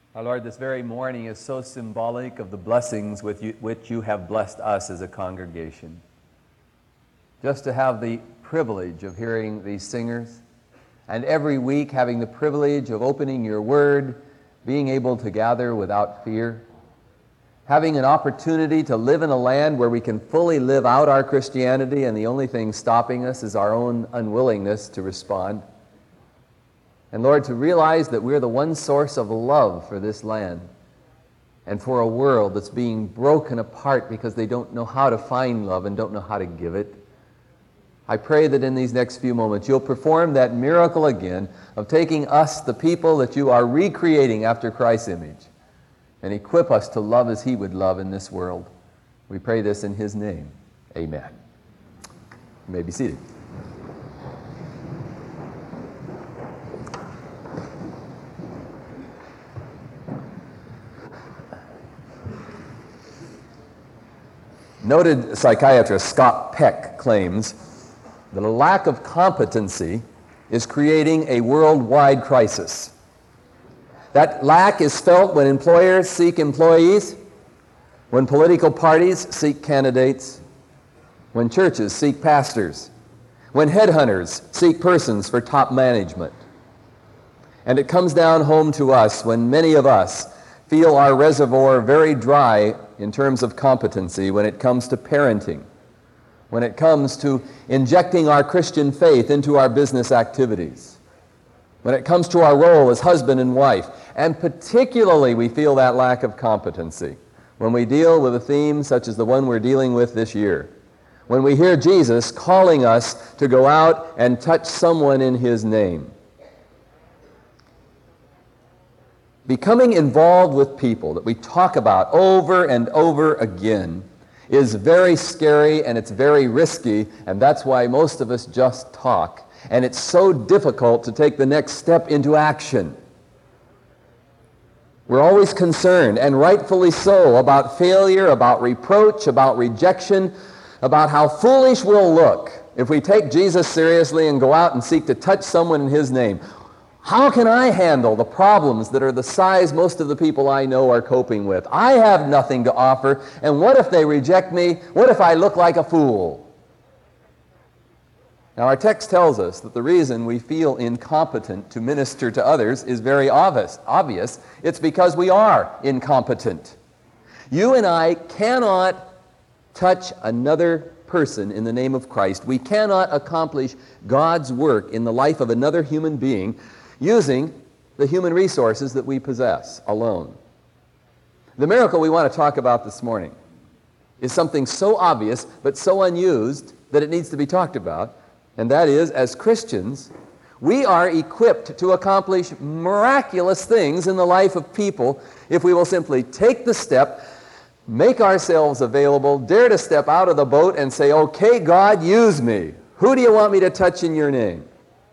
Our Lord, this very morning is so symbolic of the blessings with which you have blessed us as a congregation. Just to have the privilege of hearing these singers, and every week having the privilege of opening your word, being able to gather without fear, having an opportunity to live in a land where we can fully live out our Christianity and the only thing stopping us is our own unwillingness to respond. And Lord, to realize that we're the one source of love for this land and for a world that's being broken apart because they don't know how to find love and don't know how to give it. I pray that in these next few moments you'll perform that miracle again of taking us, the people that you are recreating after Christ's image, and equip us to love as He would love in this world. We pray this in His name. Amen. You may be seated. Noted psychiatrist Scott Peck claims that a lack of competency is creating a worldwide crisis. That lack is felt when employers seek employees, when political parties seek candidates, when churches seek pastors, when headhunters seek persons for top management. And it comes down home to us when many of us feel our reservoir very dry in terms of competency when it comes to parenting, when it comes to injecting our Christian faith into our business activities, when it comes to our role as husband and wife, and particularly we feel that lack of competency when we deal with a theme such as the one we're dealing with this year, when we hear Jesus calling us to go out and touch someone in His name. Becoming involved with people that we talk about over and over again is very scary and it's very risky, and that's why most of us just talk. And it's so difficult to take the next step into action. We're always concerned, and rightfully so, about failure, about reproach, about rejection, about how foolish we'll look if we take Jesus seriously and go out and seek to touch someone in His name. How can I handle the problems that are the size most of the people I know are coping with? I have nothing to offer, and what if they reject me? What if I look like a fool? Now, our text tells us that the reason we feel incompetent to minister to others is very obvious. It's because we are incompetent. You and I cannot touch another person in the name of Christ. We cannot accomplish God's work in the life of another human being using the human resources that we possess alone. The miracle we want to talk about this morning is something so obvious but so unused that it needs to be talked about, and that is, as Christians, we are equipped to accomplish miraculous things in the life of people if we will simply take the step, make ourselves available, dare to step out of the boat and say, "Okay, God, use me. Who do you want me to touch in your name?"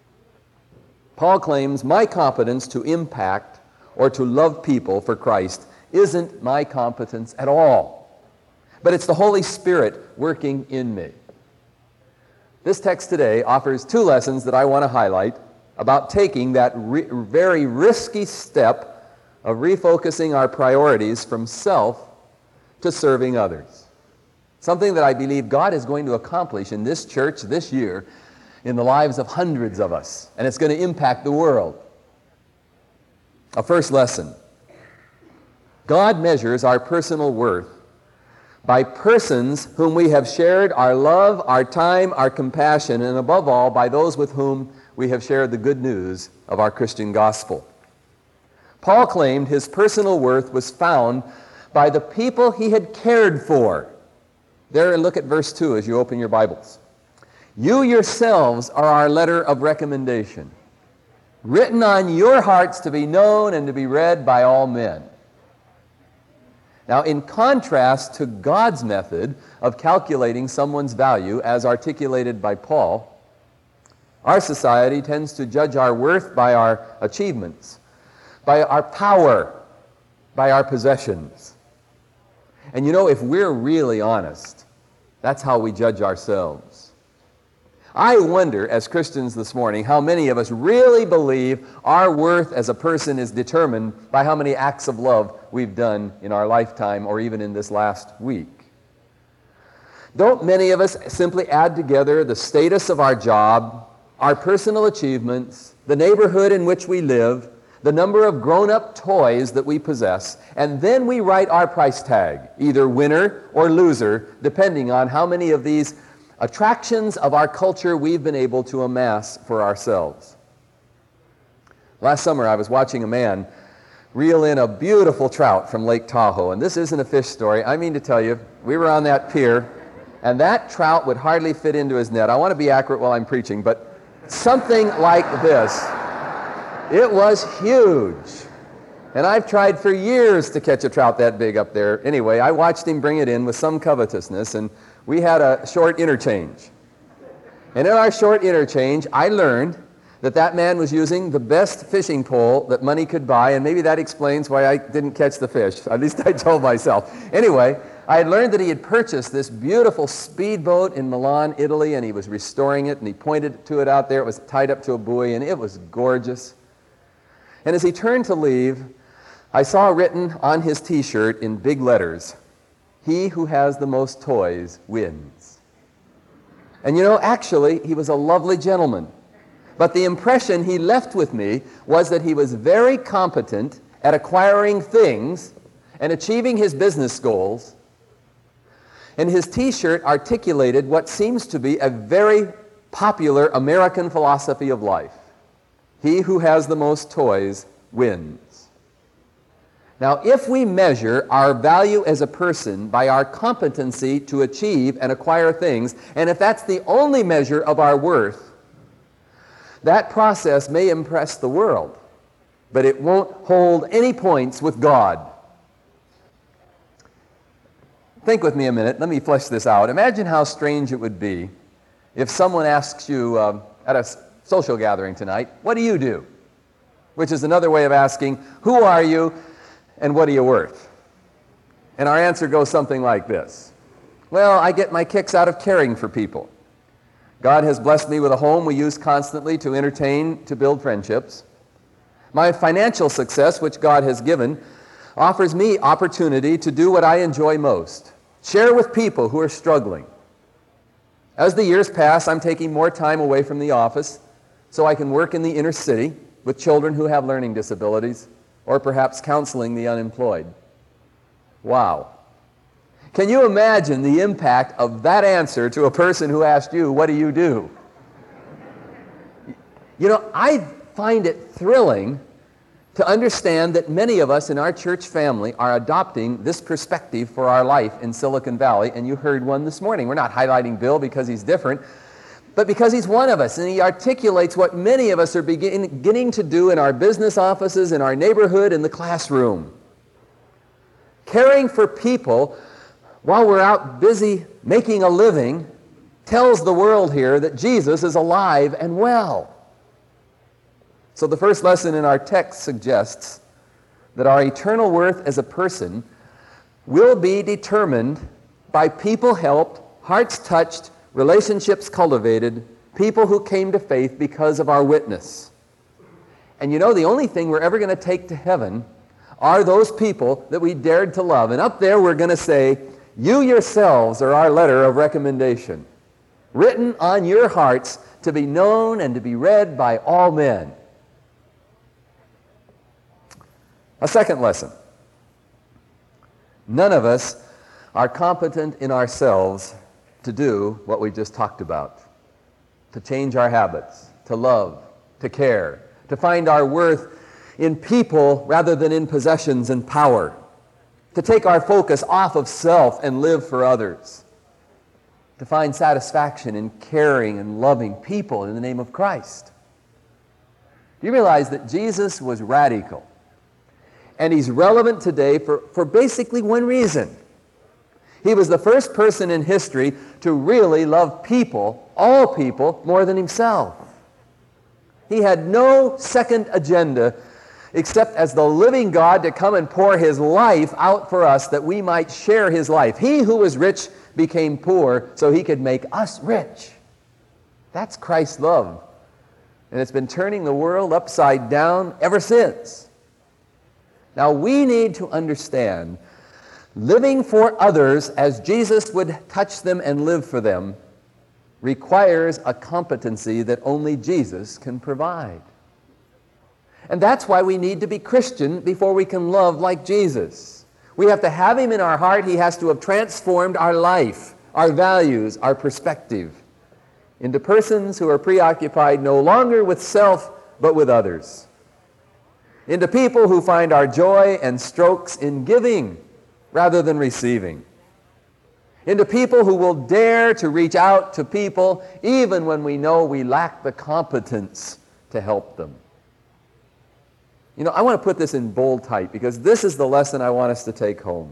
Paul claims my competence to impact or to love people for Christ isn't my competence at all, but it's the Holy Spirit working in me. This text today offers two lessons that I want to highlight about taking that very risky step of refocusing our priorities from self to serving others. Something that I believe God is going to accomplish in this church this year in the lives of hundreds of us, and it's going to impact the world. A first lesson. God measures our personal worth by persons whom we have shared our love, our time, our compassion, and above all, by those with whom we have shared the good news of our Christian gospel. Paul claimed his personal worth was found by the people he had cared for. There, and look at verse 2 as you open your Bibles. You yourselves are our letter of recommendation, written on your hearts to be known and to be read by all men. Now, in contrast to God's method of calculating someone's value as articulated by Paul, our society tends to judge our worth by our achievements, by our power, by our possessions. And you know, if we're really honest, that's how we judge ourselves. I wonder, as Christians this morning, how many of us really believe our worth as a person is determined by how many acts of love we've done in our lifetime or even in this last week. Don't many of us simply add together the status of our job, our personal achievements, the neighborhood in which we live, the number of grown-up toys that we possess, and then we write our price tag, either winner or loser, depending on how many of these attractions of our culture we've been able to amass for ourselves. Last summer I was watching a man reel in a beautiful trout from Lake Tahoe, and this isn't a fish story. I mean to tell you, we were on that pier, and that trout would hardly fit into his net. I want to be accurate while I'm preaching, but something like this. It was huge. And I've tried for years to catch a trout that big up there. Anyway, I watched him bring it in with some covetousness, and we had a short interchange. And in our short interchange, I learned that that man was using the best fishing pole that money could buy, and maybe that explains why I didn't catch the fish. At least I told myself. Anyway, I had learned that he had purchased this beautiful speedboat in Milan, Italy, and he was restoring it, and he pointed to it out there. It was tied up to a buoy, and it was gorgeous. And as he turned to leave, I saw written on his T-shirt in big letters, "He who has the most toys wins." And you know, actually, he was a lovely gentleman. But the impression he left with me was that he was very competent at acquiring things and achieving his business goals. And his T-shirt articulated what seems to be a very popular American philosophy of life. He who has the most toys wins. Now, if we measure our value as a person by our competency to achieve and acquire things, and if that's the only measure of our worth, that process may impress the world, but it won't hold any points with God. Think with me a minute. Let me flesh this out. Imagine how strange it would be if someone asks you at a social gathering tonight, "What do you do?" Which is another way of asking, "Who are you and what are you worth?" And our answer goes something like this. "Well, I get my kicks out of caring for people. God has blessed me with a home we use constantly to entertain, to build friendships. My financial success, which God has given, offers me opportunity to do what I enjoy most, share with people who are struggling. As the years pass, I'm taking more time away from the office so I can work in the inner city with children who have learning disabilities, or perhaps counseling the unemployed." Wow. Can you imagine the impact of that answer to a person who asked you, "What do you do?" You know, I find it thrilling to understand that many of us in our church family are adopting this perspective for our life in Silicon Valley, and you heard one this morning. We're not highlighting Bill because he's different, but because he's one of us, and he articulates what many of us are beginning to do in our business offices, in our neighborhood, in the classroom. Caring for people while we're out busy making a living tells the world here that Jesus is alive and well. So the first lesson in our text suggests that our eternal worth as a person will be determined by people helped, hearts touched, relationships cultivated, people who came to faith because of our witness. And you know, the only thing we're ever going to take to heaven are those people that we dared to love. And up there we're going to say, "You yourselves are our letter of recommendation, written on your hearts to be known and to be read by all men." A second lesson. None of us are competent in ourselves to do what we just talked about, to change our habits, to love, to care, to find our worth in people rather than in possessions and power, to take our focus off of self and live for others, to find satisfaction in caring and loving people in the name of Christ. Do you realize that Jesus was radical? And he's relevant today for basically one reason. He was the first person in history to really love people, all people, more than himself. He had no second agenda except as the living God to come and pour his life out for us that we might share his life. He who was rich became poor so he could make us rich. That's Christ's love. And it's been turning the world upside down ever since. Now we need to understand living for others as Jesus would touch them and live for them requires a competency that only Jesus can provide. And that's why we need to be Christian before we can love like Jesus. We have to have Him in our heart. He has to have transformed our life, our values, our perspective into persons who are preoccupied no longer with self, but with others. Into people who find our joy and strokes in giving rather than receiving. Into people who will dare to reach out to people even when we know we lack the competence to help them. You know, I want to put this in bold type because this is the lesson I want us to take home.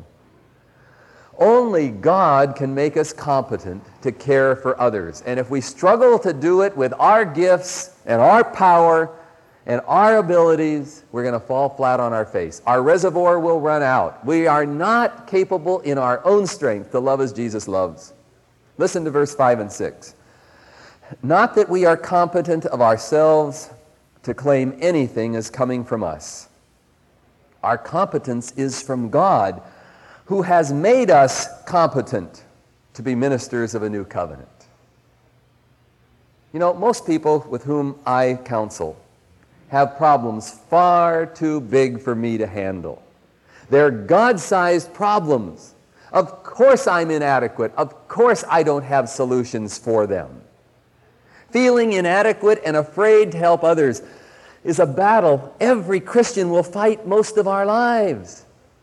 Only God can make us competent to care for others. And if we struggle to do it with our gifts and our power and our abilities, we're going to fall flat on our face. Our reservoir will run out. We are not capable in our own strength to love as Jesus loves. Listen to verse 5 and 6. Not that we are competent of ourselves to claim anything as coming from us. Our competence is from God, who has made us competent to be ministers of a new covenant. You know, most people with whom I counsel have problems far too big for me to handle. They're God-sized problems. Of course I'm inadequate. Of course I don't have solutions for them. Feeling inadequate and afraid to help others is a battle every Christian will fight most of our lives.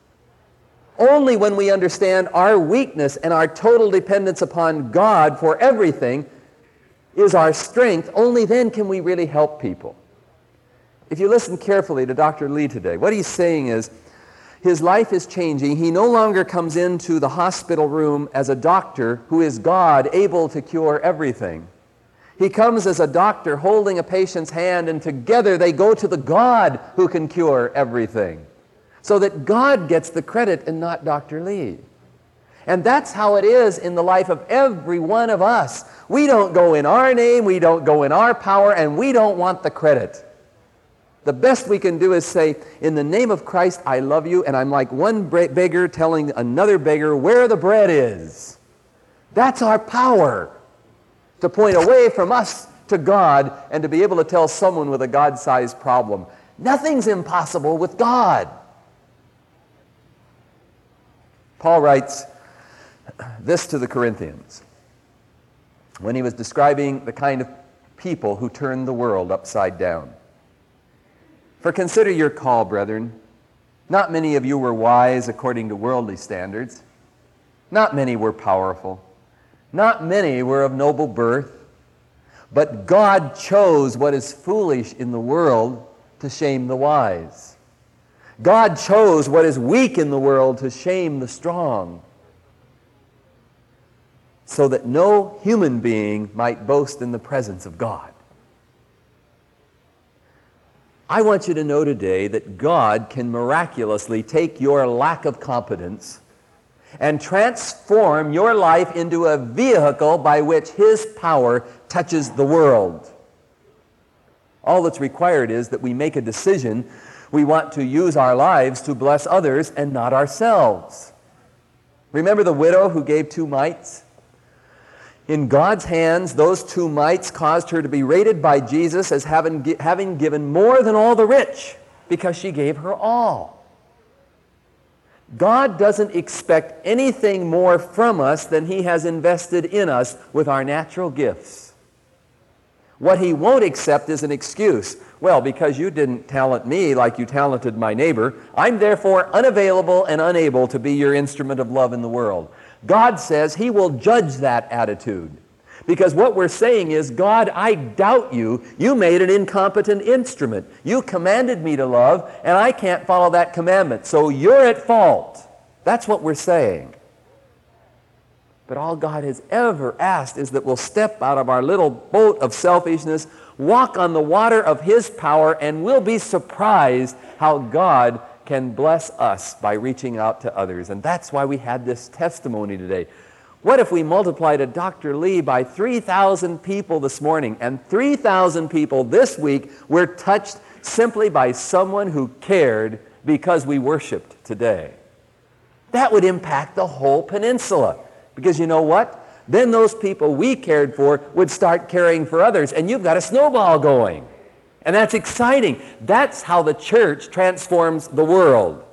Only when we understand our weakness and our total dependence upon God for everything is our strength. Only then can we really help people. If you listen carefully to Dr. Lee today, what he's saying is his life is changing. He no longer comes into the hospital room as a doctor who is God, able to cure everything. He comes as a doctor holding a patient's hand, and together they go to the God who can cure everything, so that God gets the credit and not Dr. Lee. And that's how it is in the life of every one of us. We don't go in our name, we don't go in our power, and we don't want the credit. The best we can do is say, in the name of Christ, I love you, and I'm like one beggar telling another beggar where the bread is. That's our power, to point away from us to God and to be able to tell someone with a God-sized problem, nothing's impossible with God. Paul writes this to the Corinthians when he was describing the kind of people who turned the world upside down. For consider your call, brethren. Not many of you were wise according to worldly standards. Not many were powerful. Not many were of noble birth. But God chose what is foolish in the world to shame the wise. God chose what is weak in the world to shame the strong, so that no human being might boast in the presence of God. I want you to know today that God can miraculously take your lack of competence and transform your life into a vehicle by which His power touches the world. All that's required is that we make a decision. We want to use our lives to bless others and not ourselves. Remember the widow who gave 2 mites? In God's hands, those 2 mites caused her to be rated by Jesus as having given more than all the rich, because she gave her all. God doesn't expect anything more from us than He has invested in us with our natural gifts. What He won't accept is an excuse. Well, because you didn't talent me like you talented my neighbor, I'm therefore unavailable and unable to be your instrument of love in the world. God says He will judge that attitude. Because what we're saying is, God, I doubt you. You made an incompetent instrument. You commanded me to love, and I can't follow that commandment. So you're at fault. That's what we're saying. But all God has ever asked is that we'll step out of our little boat of selfishness, walk on the water of His power, and we'll be surprised how God can bless us by reaching out to others. And that's why we had this testimony today. What if we multiplied a Dr. Lee by 3,000 people this morning, and 3,000 people this week were touched simply by someone who cared because we worshiped today? That would impact the whole peninsula. Because you know what? Then those people we cared for would start caring for others, and you've got a snowball going. And that's exciting. That's how the church transforms the world.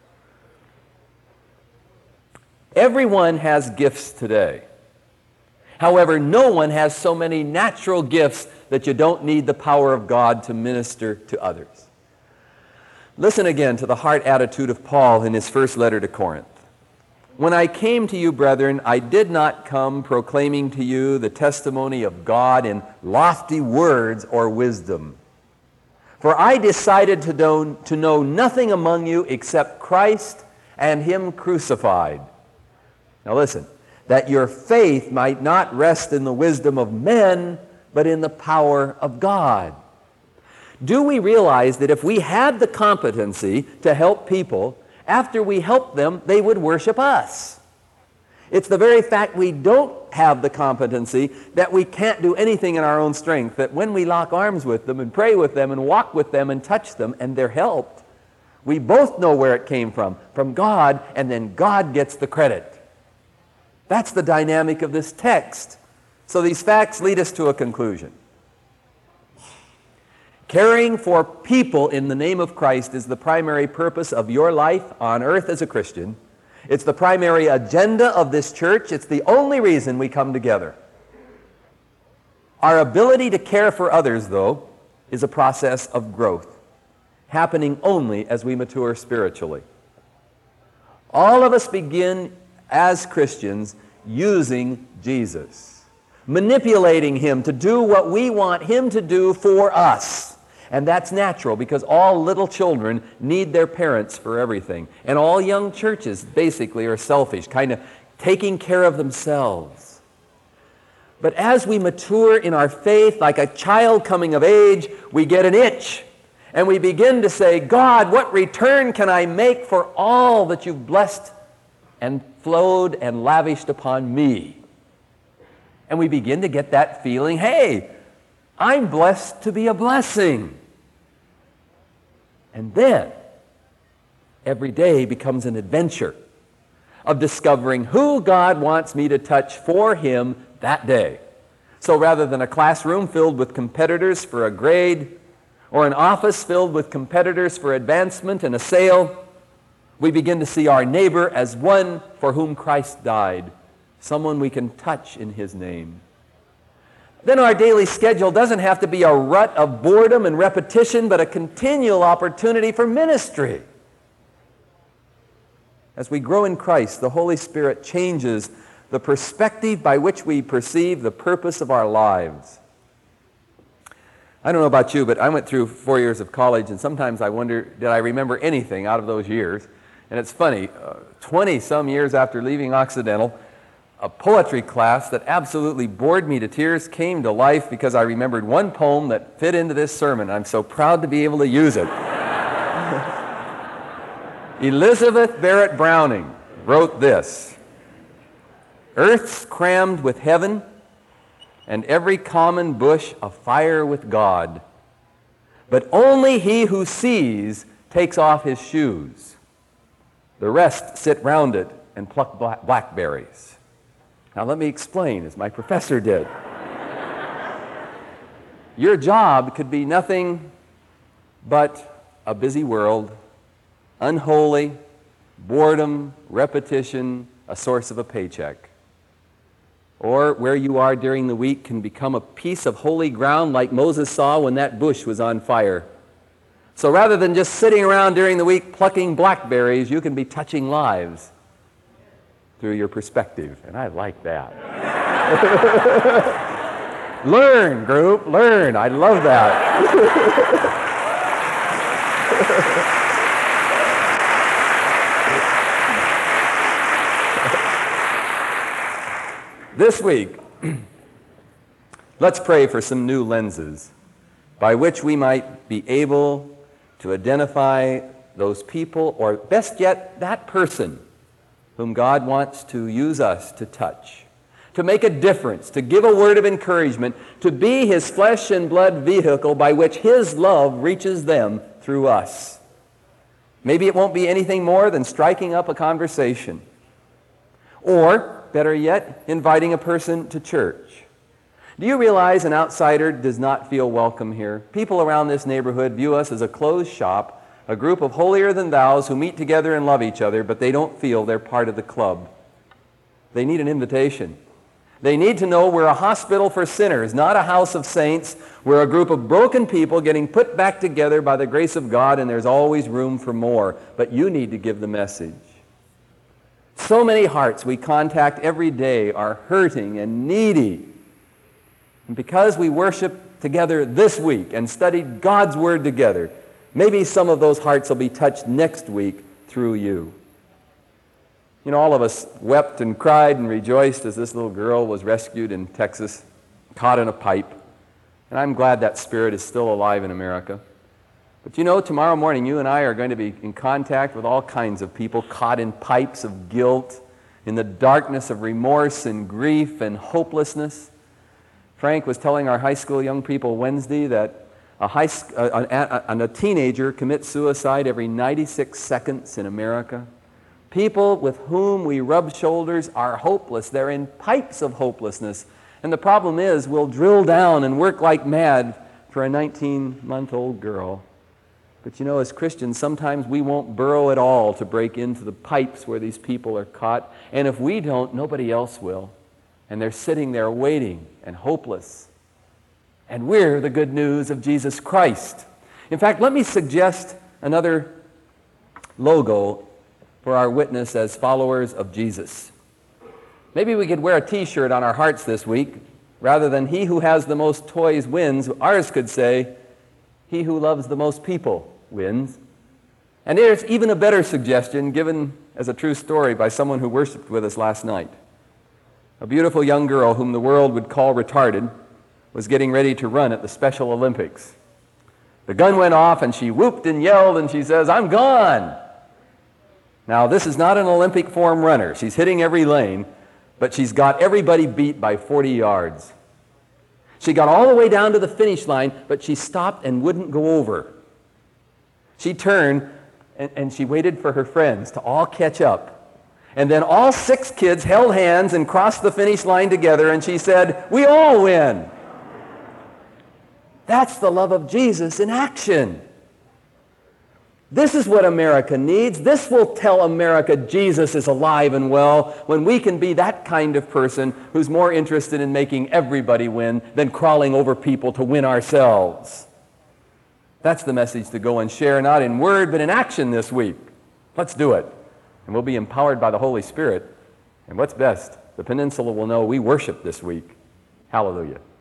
Everyone has gifts today. However, no one has so many natural gifts that you don't need the power of God to minister to others. Listen again to the heart attitude of Paul in his first letter to Corinth. When I came to you, brethren, I did not come proclaiming to you the testimony of God in lofty words or wisdom. For I decided to know nothing among you except Christ and Him crucified. Now listen, that your faith might not rest in the wisdom of men, but in the power of God. Do we realize that if we had the competency to help people, after we help them, they would worship us? It's the very fact we don't have the competency, that we can't do anything in our own strength, that when we lock arms with them and pray with them and walk with them and touch them and they're helped, we both know where it came from God, and then God gets the credit. That's the dynamic of this text. So these facts lead us to a conclusion. Caring for people in the name of Christ is the primary purpose of your life on earth as a Christian. It's the primary agenda of this church. It's the only reason we come together. Our ability to care for others, though, is a process of growth, happening only as we mature spiritually. All of us begin as Christians using Jesus, manipulating Him to do what we want Him to do for us. And that's natural, because all little children need their parents for everything. And all young churches basically are selfish, kind of taking care of themselves. But as we mature in our faith, like a child coming of age, we get an itch. And we begin to say, God, what return can I make for all that you've blessed and flowed and lavished upon me? And we begin to get that feeling, hey, I'm blessed to be a blessing. And then, every day becomes an adventure of discovering who God wants me to touch for Him that day. So rather than a classroom filled with competitors for a grade, or an office filled with competitors for advancement and a sale, we begin to see our neighbor as one for whom Christ died, someone we can touch in His name. Then our daily schedule doesn't have to be a rut of boredom and repetition, but a continual opportunity for ministry. As we grow in Christ, the Holy Spirit changes the perspective by which we perceive the purpose of our lives. I don't know about you, but I went through 4 years of college, and sometimes I wonder, did I remember anything out of those years? And it's funny, 20-some years after leaving Occidental, a poetry class that absolutely bored me to tears came to life because I remembered one poem that fit into this sermon. I'm so proud to be able to use it. Elizabeth Barrett Browning wrote this: "Earth's crammed with heaven, and every common bush afire with God. But only he who sees takes off his shoes. The rest sit round it and pluck blackberries." Now let me explain, as my professor did. Your job could be nothing but a busy world, unholy, boredom, repetition, a source of a paycheck. Or where you are during the week can become a piece of holy ground like Moses saw when that bush was on fire. So rather than just sitting around during the week plucking blackberries, you can be touching lives through your perspective, and I like that. Learn, group, learn. I love that. This week, let's pray for some new lenses by which we might be able to identify those people, or best yet, that person whom God wants to use us to touch. to make a difference, to give a word of encouragement, to be His flesh and blood vehicle by which His love reaches them through us. Maybe it won't be anything more than striking up a conversation. Or, better yet, inviting a person to church. Do you realize an outsider does not feel welcome here? People around this neighborhood view us as a closed shop, a group of holier-than-thous who meet together and love each other, but they don't feel they're part of the club. They need an invitation. They need to know we're a hospital for sinners, not a house of saints. We're a group of broken people getting put back together by the grace of God, and there's always room for more. But you need to give the message. So many hearts we contact every day are hurting and needy. And because we worship together this week and studied God's Word together, maybe some of those hearts will be touched next week through you. You know, all of us wept and cried and rejoiced as this little girl was rescued in Texas, caught in a pipe. And I'm glad that spirit is still alive in America. But you know, tomorrow morning you and I are going to be in contact with all kinds of people caught in pipes of guilt, in the darkness of remorse and grief and hopelessness. Frank was telling our high school young people Wednesday that a teenager commits suicide every 96 seconds in America. People with whom we rub shoulders are hopeless. They're in pipes of hopelessness. And the problem is, we'll drill down and work like mad for a 19-month-old girl. But you know, as Christians, sometimes we won't burrow at all to break into the pipes where these people are caught. And if we don't, nobody else will. And they're sitting there waiting and hopeless. And we're the good news of Jesus Christ. In fact, let me suggest another logo for our witness as followers of Jesus. Maybe we could wear a t-shirt on our hearts this week. Rather than "He who has the most toys wins," ours could say, "He who loves the most people wins." And there's even a better suggestion given as a true story by someone who worshiped with us last night. A beautiful young girl whom the world would call retarded was getting ready to run at the Special Olympics. The gun went off and she whooped and yelled and she says, "I'm gone." Now, this is not an Olympic form runner. She's hitting every lane, but she's got everybody beat by 40 yards. She got all the way down to the finish line, but she stopped and wouldn't go over. She turned and she waited for her friends to all catch up. And then all 6 kids held hands and crossed the finish line together, and she said, "We all win." That's the love of Jesus in action. This is what America needs. This will tell America Jesus is alive and well when we can be that kind of person who's more interested in making everybody win than crawling over people to win ourselves. That's the message to go and share, not in word, but in action this week. Let's do it. And we'll be empowered by the Holy Spirit. And what's best, the Peninsula will know we worship this week. Hallelujah.